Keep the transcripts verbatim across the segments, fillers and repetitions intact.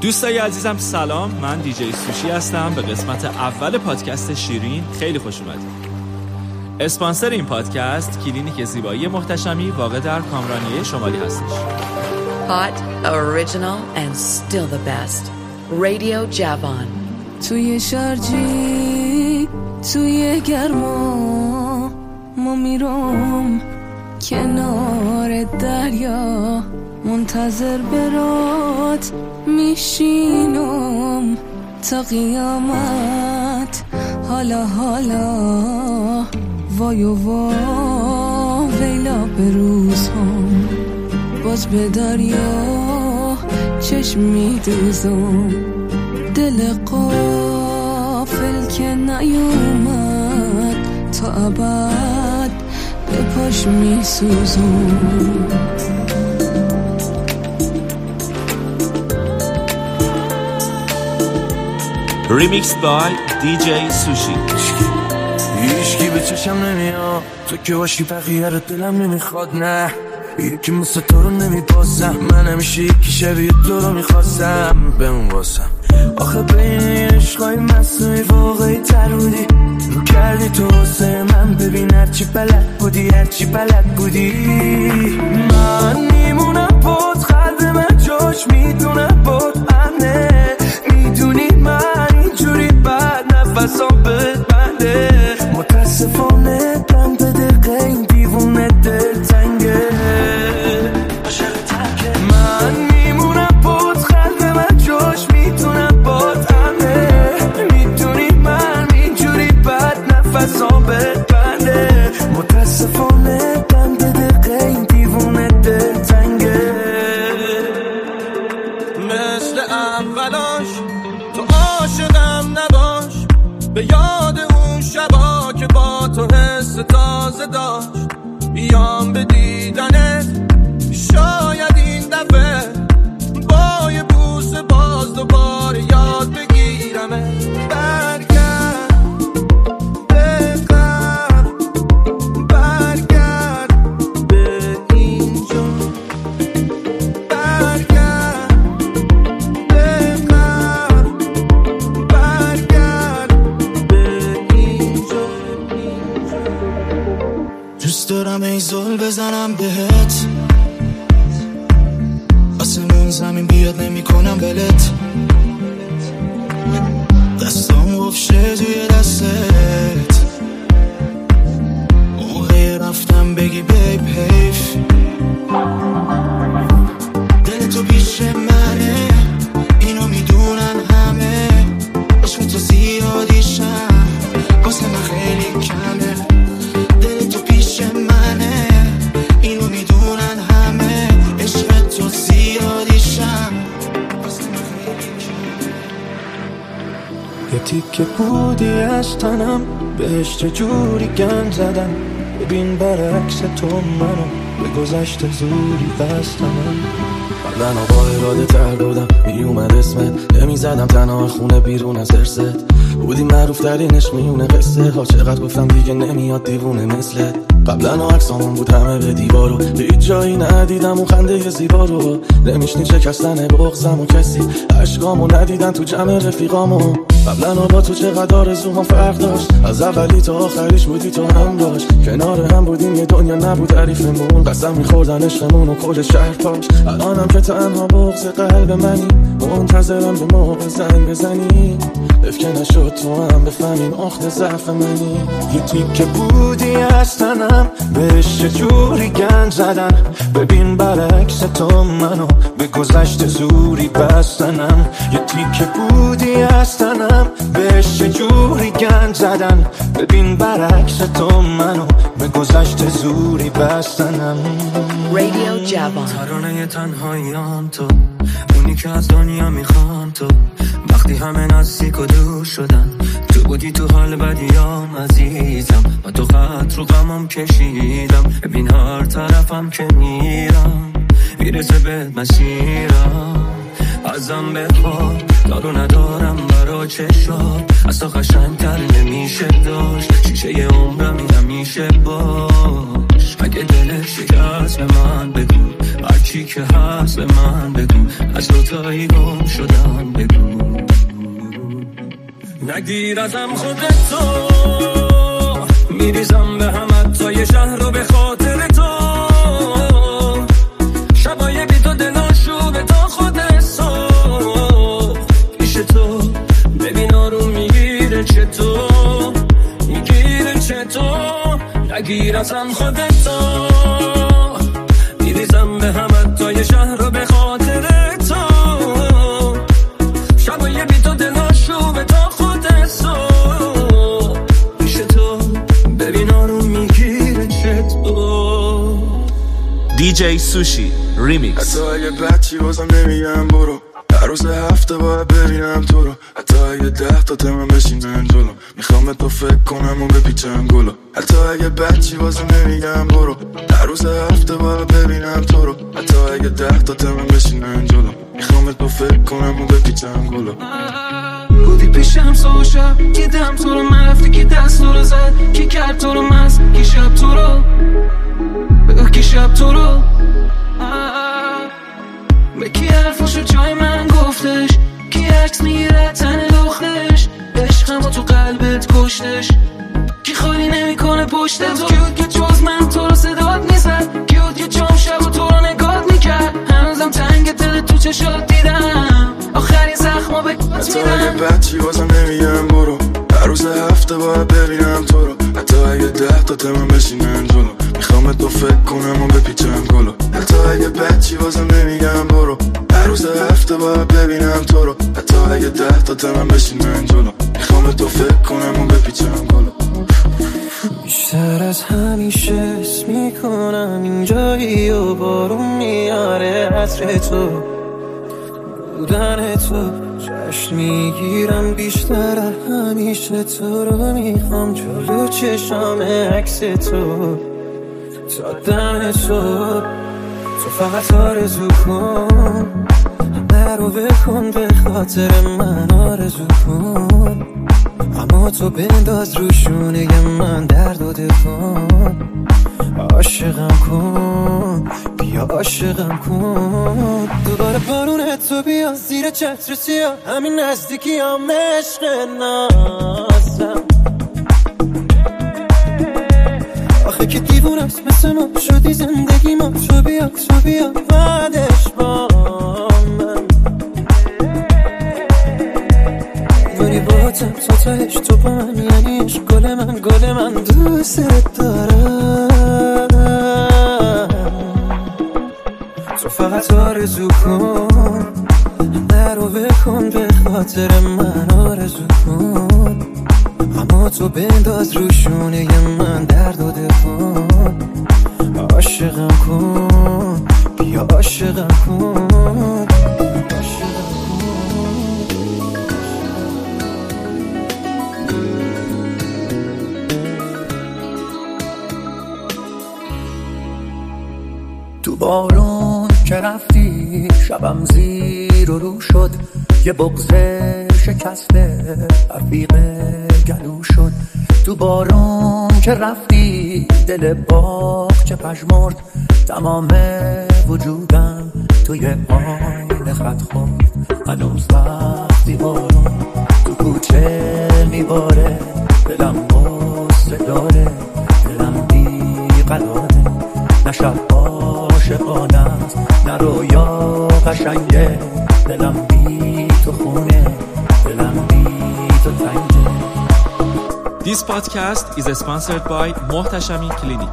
دوستای عزیزم سلام، من دیجی سوشی هستم. به قسمت اول پادکست شیرین خیلی خوش اومدید. اسپانسر این پادکست کلینیک زیبایی محتشمی واقع در کامرانیه شمالی هستش. Hot, original and still the best. Radio Javon. توی شارجی توی گرما ما میرم کنار دریا، منتظر برات میشینم تا قیامت. حالا حالا وای و وا ویلا به روز هم باز به دریا چشم میدوزم. دل غافل که نیومد تا ابد به پاش میسوزم. ریمیکس بای دیجی سوشی. هیچکی به چشم نمیاد تو که باشی، بقیه رو دلم نمیخواد. نه یکی مثل تو رو نمیبازم، من همیشه یکی شبیه تو رو میخواستم بمون واسم. آخه بین عشقای مصنوعی واقعی تر بودی، رو کردی تو واسه من. ببین هرچی بلد بودی هرچی بلد بودی. من میمونم بود، قلب من جاش میدونه بود امنه. میدونی من اینجوری بعد نفسام بد بنده. متاسفانه دم به دقیقه این دیوونه دل تنگه. من میمونم بود، قلب من جاش میتونه بود امنه. میدونی من اینجوری بعد نفسام بد بنده. متاسفانه دم به دقیقه این دیوونه دل تنگه. مثل اولاش تو عاشقم نباش، به یاد اون شبا که با تو حس تازه داشت. بیام به دیدنت شاید این دفعه با یه بوس باز دوباره یاد بگیرمه. برگرد به قبل، برگرد به اینجا، برگرد به قبل، برگرد به اینجا. دوست دارم ای زل بزنم بهت، آسمون زمین بیاد نمی کنم بلت. دستام گفشه توی دستت، موقع رفتم بگی بیب حیف. دل تو پیش منه، اینو میدونن همه. عشق تو زیادیشم واسه من خیلی کمه. دل تو پیش منه، اینو میدونن همه. عشق تو زیادیشم واسه من خیلی کمه. یه تیکه بودی از تنم، بهش چجوری گند زدم. ببین برعکس تو منو به گذشته زوری بستم. قبلا با اراده تر بودم، می اومد اسمت نمی زدم تنها خونه بیرون از ارست. بودی معروف ترینش میونه قصه ها، چقدر گفتم دیگه نمیاد دیوونه مثلت. قبلا عکسامون بود همه به دیوارو، به هیچ جایی ندیدم اون خنده زیبا رو. نمیشنی شکستن بغضم و کسی عشقامو ندیدن تو جمع رفیقامو. قبلا با تو چقدر آرزوام فرق داشت، از اولی تا آخریش بودی تو هم داشت. کنار هم بودیم یه دنیا نبود تعریفمون، قسم میخوردن عشقمون و کل شهر پاش. الانم که تنها بغض قلب منی، منتظرم به موقع زنگ بزنی. افکه نشد تو هم بفهمین اخت ضعف منی. یه تیکه بودی از تنم، بهش چجوری گند زدن. ببین برعکس تو منو به گذشته زوری بستنم. یه تیکه بودی از تنم، بهش چجوری گند زدن. ببین برعکس تو منو به گذشته زوری بستنم. Radio Javon. ترانه تنهاییام تو، اونی که از دنیا میخوام تو. وقتی همه نزدیک و دور شدن، تو بودی تو حال بدیام عزیزم. و تو خط رو غمم کشیدم. ببین هر طرفم که میرم میرسه به مسیرم. ازم بخواه دارو ندارم برا چشات، اصلا قشنگتر نمیشه داشت. شیشه عمرم این همیشه باش. اگه دلت شکست به من بگو، هر چی که هست به من بگو، از دوتایی گم شدم بگو. نگیر ازم خودتو، میریزم به همت تا یه شهر رو به خاطر تو. شبای بی تو دلاشو به تا خود صبح پیش تو، ببین آروم میگیره چطور، میگیره چطور. نگیر ازم خودتو، میریزم به همت تا یه شهر رو به خاطر تو. شبای بی تو دلاشو به تا خود صبح پیش تو، ببین آروم میگیره چطور. دی جی سوشی ریمیکس. حتی اگه بچی بازم نمیگم برو، هر روز هفته باید ببینم تو رو. حتی اگه ده تا تمام بشینن جلو، میخوام به تو فکر کنم و بپیچم گلو. حتی اگه بچی بازم نمیگم برو، هر روز هفته باید ببینم تو رو. حتی اگه ده تا تمام بشینن جلو، میخوام به تو فکر کنم و بپیچم گلو. بودی پیشم سو شب، دیدم تو رو، من رفتی که دست تو رو زد، کی کرد تو رو مست، کی شب تو رو بگو، کی شب تو رو به کی حرفاشو جای من گفتش، کی عکس میگیره تن لختش، عشقمو تو قلبت کشتش، کی خالی نمیکنه پشت تو. کیود که جز من تو رو صدات میزد، کیود که جام شب و تو رو نگات میکرد، هنوزم تنگ دل تو چشات دیدم، آخرین زخمو به کات حتی میدم. اگه بچی بازم نمیگم برو، هر روز هفته باید ببینم تو رو. حتی اگه ده تا تمام بشینن جلو، میخوام به تو فکر کنم و بپیچم گلو. حتی اگه بچی بازم نمیگم برو، هر روز هفته باید ببینم تو رو. حتی اگه ده تا تمام بشینن جلو، میخوام به تو فکر کنم و بپیچم گلو. بیشتر از همیشه حس میکنم اینجایی و بارون میاره عطر تو، بودن تو جشن میگیرم. بیشتر از همیشه تو رو میخوام جلو چشام عکس تو تا دم تو. تو فقط آرزو کن، همه رو بکن به خاطر من آرزو کن، اما تو بنداز روشونه من درد و دفن. عاشقم کن بیا عاشقم کن، دوباره بارون تو بیا زیر چتر سیاه، همین نزدیکی هم عشق نازم. آخه که دیوونست مثل ما شدی زندگی ما، تو بیا تو بیا بعدش با من. ولی با تم تا تهش تو با من یعنی عشق، گل من گل من دوست دارم. تو فقط آرزو کن، همه رو بکن به خاطر من آرزو کن، اما تو بنداز روشونه من درد و دفن. عاشقم کن بیا عاشقم کن. تو بارون که رفتی شبم زیر و رو شد، یه بغض شکسته رفیق گلو شد. تو بارون که رفتی دل باغ چه پژمرد، تمام وجودم توی آینه خط خورد. هنوز وقتی بارون تو کوچه میباره، دلم غصه داره، دلم بیقراره. نه شب عاشقانه است نه رویا قشنگه، دلم بی تو خونه، دلم بی تو تنگه. This podcast is sponsored by محتشمی کلینیک.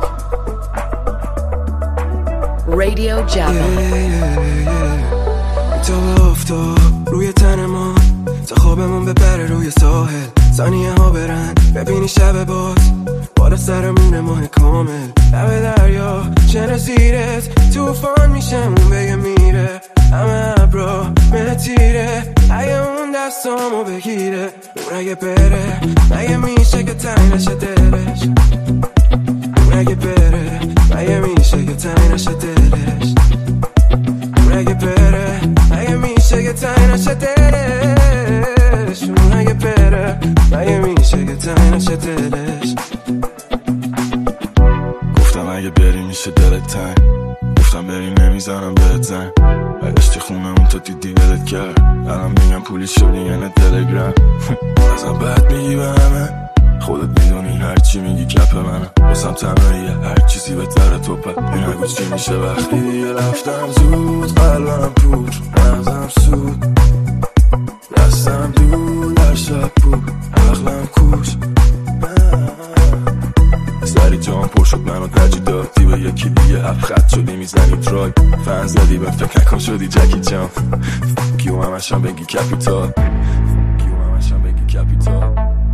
Radio Java. تا به افتاد روی تن ما، تا خوابمون بپره روی ساحل، ثانیه ها برن ببینی شب باز بالا سرمون ماه کامل. لب دریا چنه زیرت توفان میشه اون بگه میره، همه ابرا مه تیره، اگه اون دستامو بگیره اون اگه بره مگه میشه که تنگ نشه دلش، اون اگه بره مگه میشه که تنگ نشه دلش، اون اگه بره مگه میشه که تنگ نشه دلش، اون اگه بره مگه میشه که تنگ نشه دلش. گفتم اگه بری میشه نه برشتی خونمون تا دیدی ولت کرد الان میگم پولی شدی یعنی تلگرام ازم بد میگی به همه خودت میدونی هرچی میگی کپ منم باسم تنهاییه هر چیزی بهتره تو پد این نگو چی میشه وقتی دیگه رفتم زود قلبم پور نظرم سود دستم دور در شب بود عقلم کوش سری جام پر شد منو ترجیح دادی به یکی دیگه هفت خط شدی میزنی ترای فن زدی به فکر نکن شدی جکی جام کیو همشم بگی کپیتال کیو همشم بگی کپیتال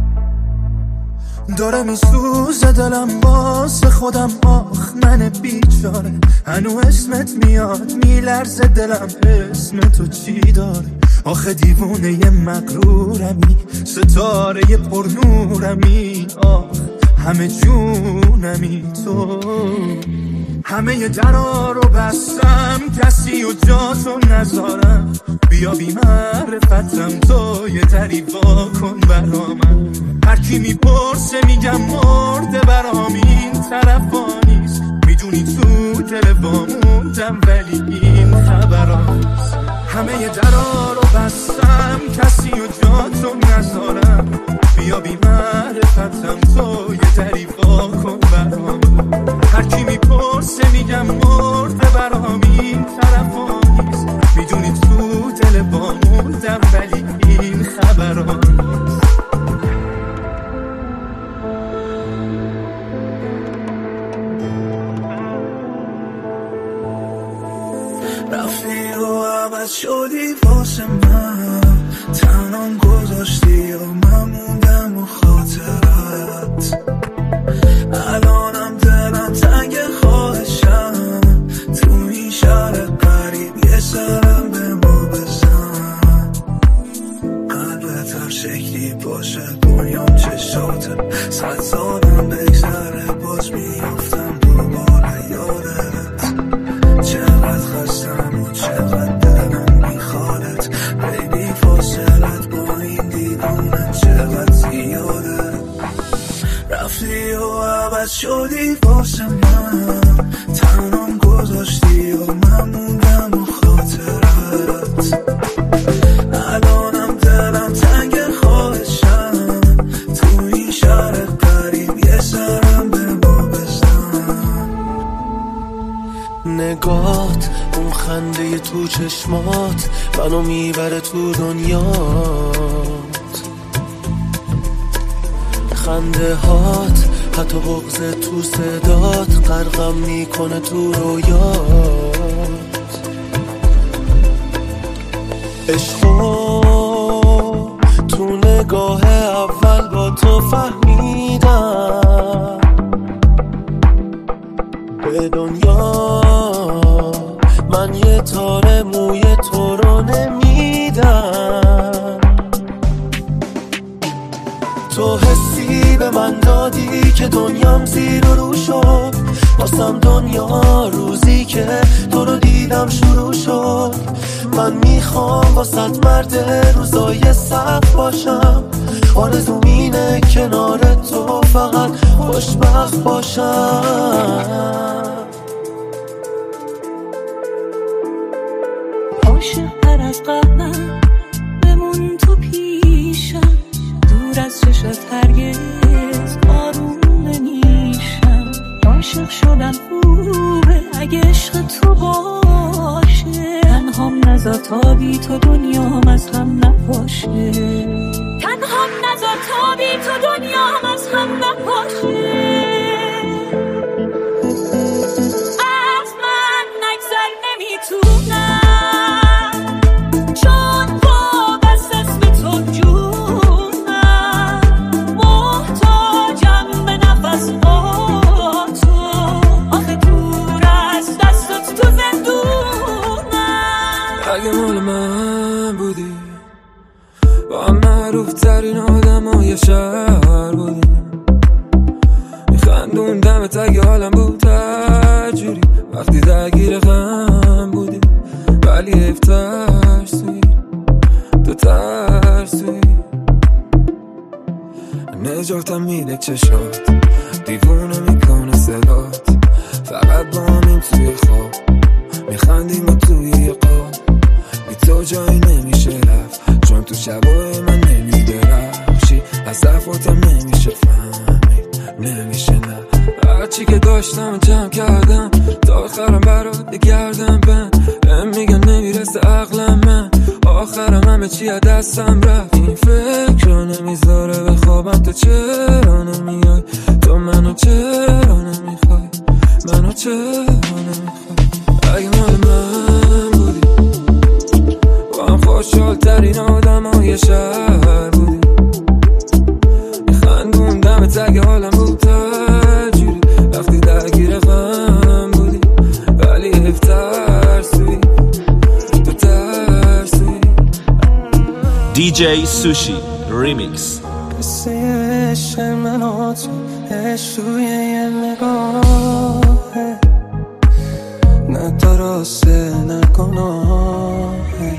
داره میسوزه دلم واسه خودم آخ من بیچاره هنو اسمت میاد میلرزه دلم اسم تو چی داره آخه دیوونه ی مغرورمی ستاره ی پرنورمی آخ همه جونمی تو همه ی درا رو بستم کسی و جا تو نذارم بیا بی معرفتم تو یه دری وا کن برامن هر کی میپرسه میگم مرده برام این طرفا نیست میدونی تو دل واموندم ولی این خبرا نیست همه ی درا رو بستم کسی و جا تو نذارم بیا بی معرفتم تو یه دری وا کن برام هر کی میپرسه میگم مرده برام این طرفا نیست میدونی تو دل واموندم ولی این خبرا نیست رفتی و عوض شدی واسه من تنام گذاشتی و من موندم و خاطرت الانم دلم تنگ خواهشم تو این شهر قریب یه سرم به ما بزن قلبت هر شکلی باشه دنیام چشاتم صد سالم بگذره باز میافتم دوباره یادت چقدر خستم و چقدر دلم میخوادت بیبی فاصلت با این دیوونه چقدر زیاده رفتی و عوض شدی واسه من تنام گذاشتی و من موندم و خاطرت الانم دلم تنگ خواهشم تو این شهر قریب یه سرم به ما بزن نگات اون خنده تو چشمات منو میبره تو دنیات خنده هات حتی بغض تو صدات غرقم میکنه تو رویات عشقو تو نگاه اول با تو فهمیدم به دنیا من یه تار موی تو رو نمیدم تو حسی به من دادی که دنیام زیر و رو شد واسم دنیا روزی که تو رو دیدم شروع شد من میخوام واسط مرد روزای سخت باشم آرزوم اینه کنار تو فقط خوشبخت باشم عاشق‌تر از قبلم بمون تو پیشم دور از چشات هرگز آروم نمیشم عاشق شدم خوبه اگه عشق تو باشه تنهام نذار تا بی تو دنیام از هم نپاشه تنهام نذار تا بی تو دنیام از هم نپاشه از من نگذر نمیتونم چون با بس اسم تو جونم محتاجم به نفس با تو آخه دور از دستت تو زندونم اگه مال من بودی با هم معروف ترین آدم های شهر بودی میخندوندمت اگه حالم بود تجوری وقتی درگیر غم بودی ولی حیف ترسوی تو ترسوی نجاتم میده چشات دیوونه میکنه صدات فقط با همین توی خواب میخندیم و توی یه چی از دستم رفت این فکر رو نمیذاره بخوابم تو چرا نمیای تو منو چرا نمیخوای منو چرا نمیخوای اگه مال من بودی با هم خوشحال ترین آدم های شهر بودی میخندون دمت اگه حالم بود تجوری وقتی درگیر غم بودی ولی حیف ترسوی تو ترسوی دی جی سوشی ریمیکس. قصه عشق من و تو عشق روی یه نگاهه نه درسته نه گناهه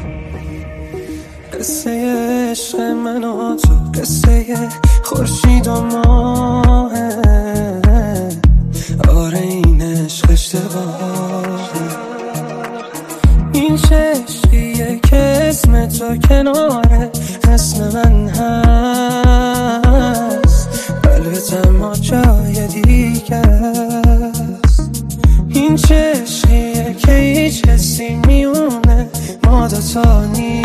قصه عشق من و تو قصه خورشید و ماهه آره این عشق اشتباهه این چه عشقیه که اسم تو کناره اسم من هست قلبت ما جای دیگه است این چه عشقیه که هیچ کسی میونه ما دوتا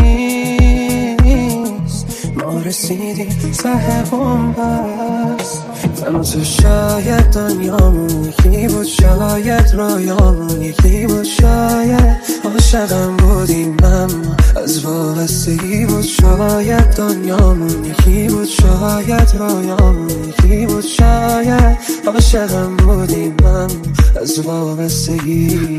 نیست ما رسیدیم ته بومبست من و تو شاید دنیامون یکی بود شاید رویامون یکی بود شاید عاشقم بودیم اما از وابستگی بود شاید دنیامون یکی بود شاید رویامون یکی بود شاید عاشقم بودیم اما از وابستگی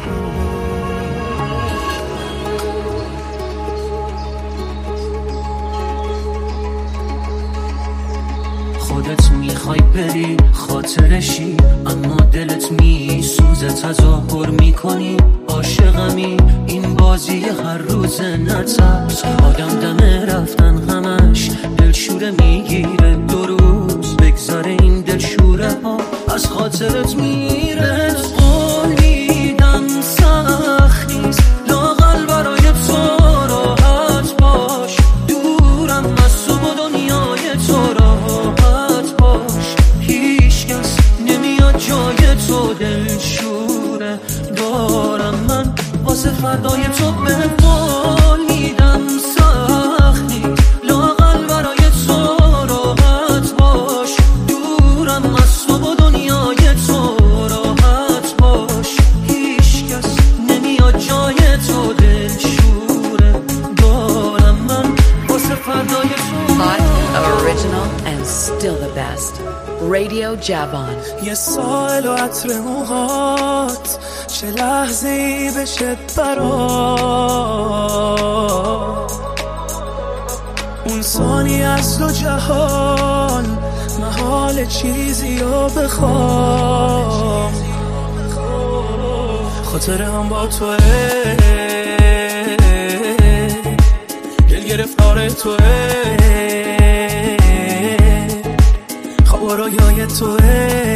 خودت میخوای بری خاطرشی اما دلت میسوزه تظاهر میکنی عاشقمی این بازی هر روز نترس آدم دم رفتن همش دلشوره میگیره دو روز بگذاره این دلشوره ها از خاطرت میره قولیدم سخت نیست لااقل برای تو راحت باش دورم از تو و دنیای تو راحت باش هیچ کس نمیاد جای تو دلشوره دارم من واسه فردای تو بقولیدم سخت نیست لااقل برای تو راحت باش دورم از تو و دنیای تو راحت باش هیچ کس نمیاد جای تو دلشوره دارم من واسه فردای تو Hot, original, and still the best. Radio Javon. یه سال و عطر موهات چه لحظه ای بشه برات اون ثانی از دو جهان محال چیزی رو بخوام خاطره هم با توه دل گرفتار توه خواب و رویای توه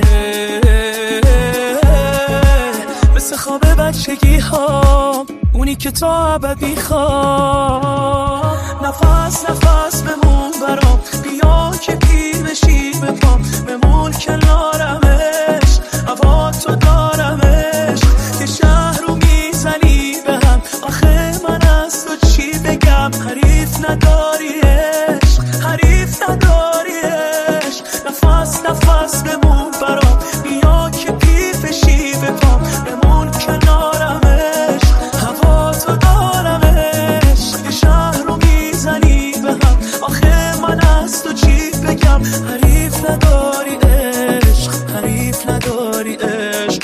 مثل خواب بچگی ها اونی که تو ابد میخوام نفس نفس بمون برام بیا که پیر بشی بپام بمون کنارمش هوا تو دارمش که شهر رو میزنی به هم آخه من از تو چی بگم حریف نداریش حریف نداریش نفس نفس بمون برام بیا که پیر بشی بپام بمون کنارمش هوا تو دارمش که شهر رو میزنی به هم آخه من از تو چی بگم حریف نداری عشق حریف نداری عشق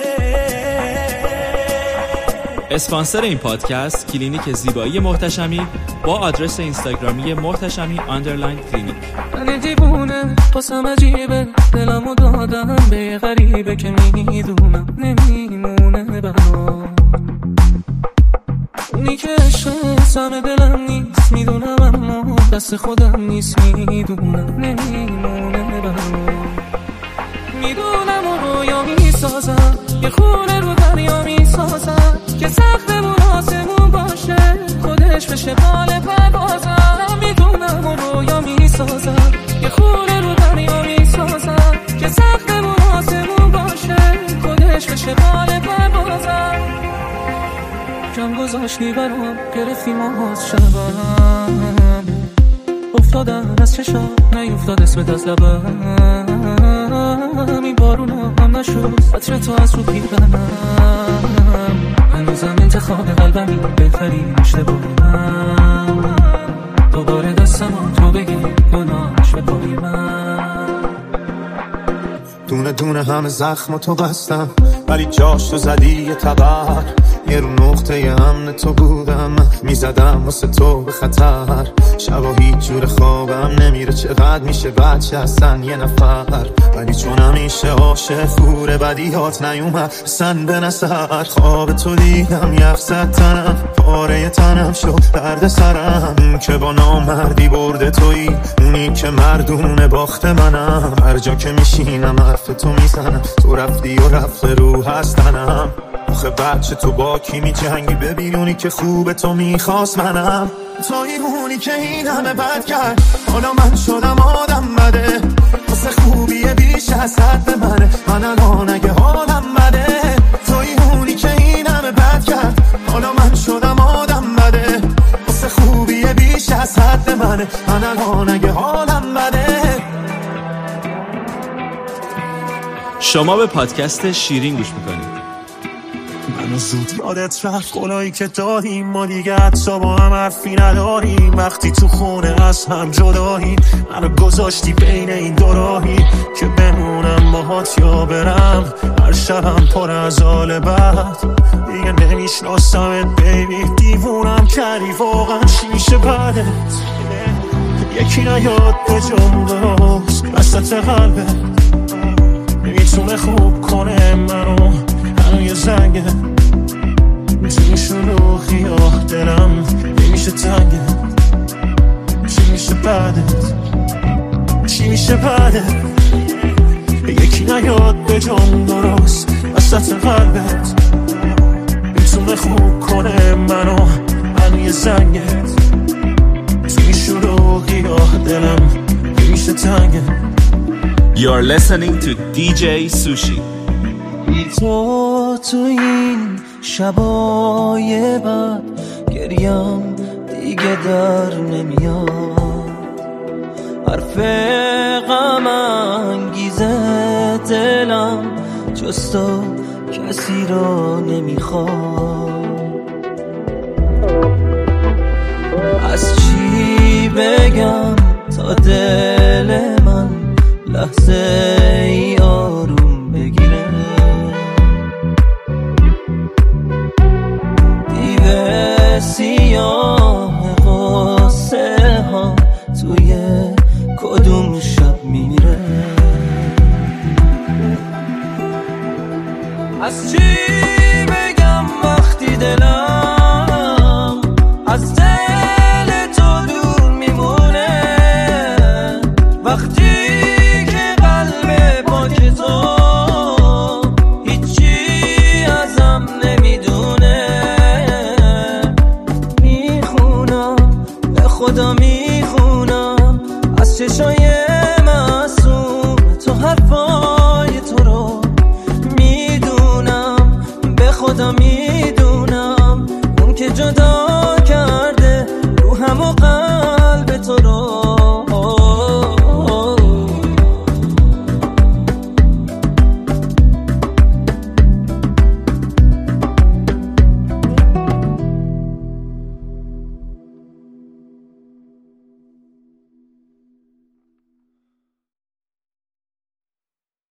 اسپانسر این پادکست کلینیک زیبایی محتشمی با آدرس اینستاگرامی محتشمی آندرلاین کلینیک. من دیوونه پاسم عجیبه دلمو دادم به غریبه که میدونم نمیمونه برام اونی که عشق سم دلم نیست میدونم اما دست خودم نیست میدونم نمیمونه برام میدونم و رویا میسازم یه خونه رو دریا میسازم که سختمون آسمون باشه خودش بشه بال پروازم میدونم و رویا میسازم یه خونه رو دریا میسازم که سختمون آسمون باشه خودش بشه بال پروازم محکم گذاشتی برام، گرفتیم آز شبم، افتادم از چشم نیفتاد اسمت از لبم، این بارونا هم نشد عطر تو از رو پیرنم، هنوزم انتخاب قلبمی بهترین اشتباهم، دوباره دستم تو بگی گناهش به پای من. دونه دونه همه زخم تو بستم، ولی جاش تو زدی یه تبر، یه رو نقطه امن تو بودم، میزدم واسه تو به خطر، شبا هیچ جور خوابم نمیره، چقدر میشه بچه هستن یه نفر، ولی چون همیشه عاشق فور بدیهات نیومد سن به نظر، خواب تو دیدم یخ زد تنم، پاره تنم شد درد سرم، اون که با نامردی برده تویی، اونی که مردونه باخت منم، هر جا که میشینم حرف تو میزنم، تو رفتی و رفت رو هستنم، آخه بچه تو با کی می جنگی، ببینونی که خوب تو میخواست منم، توی اونی که این همه بد کرد، حالا من شدم آدم بده، واسه خوبیه بیش از حد منه، من الان اگه حالم بده، توی اونی که این همه بد کرد، حالا من شدم آدم بده، واسه خوبیه بیش از حد منه، من الان اگه حالم بده. شما به پادکست شیرین گوش میکنید. منو زود یادت رفت گلایی که داریم، ما دیگه حتی با هم حرفی نداریم، وقتی تو خونه از هم جداییم، منو گذاشتی بین این دو راهی، که بمونم باهات یا برم، هر شبم پر از حال بد، دیگه نمیشناسمت بیبی، دیوونم کردی واقعا، چی میشه بعدت؟ یکی نیاد به جمعه وسط قلبت، نمیتونه خوب کنه منو، هنو یه زنگه توی شلوغی آه دلم نمیشه تنگه، چی میشه بعدت؟ چی میشه بعدت؟ یکی نیاد به جام درست وسط قلبت، میتونه خوب کنه منو، هنو یه زنگه توی شلوغی آه دلم نمیشه تنگه. You're listening to دی جی Sushi. تو تو این شبای بعد گریم دیگه در نمیاد، حرف غم انگیزه دلم جز تو کسی را نمیخواد، از چی بگم تا دل من لحظه ای آروم بگیره، دیو سیاه غصه ها توی کدوم شب میمیره، از چی بگم وقتی دلم از دل تو دور میمونه، وقتی خدا میخونم از چشای معصوم تو حرفای تو رو میدونم، به خدا میدونم اون که جدا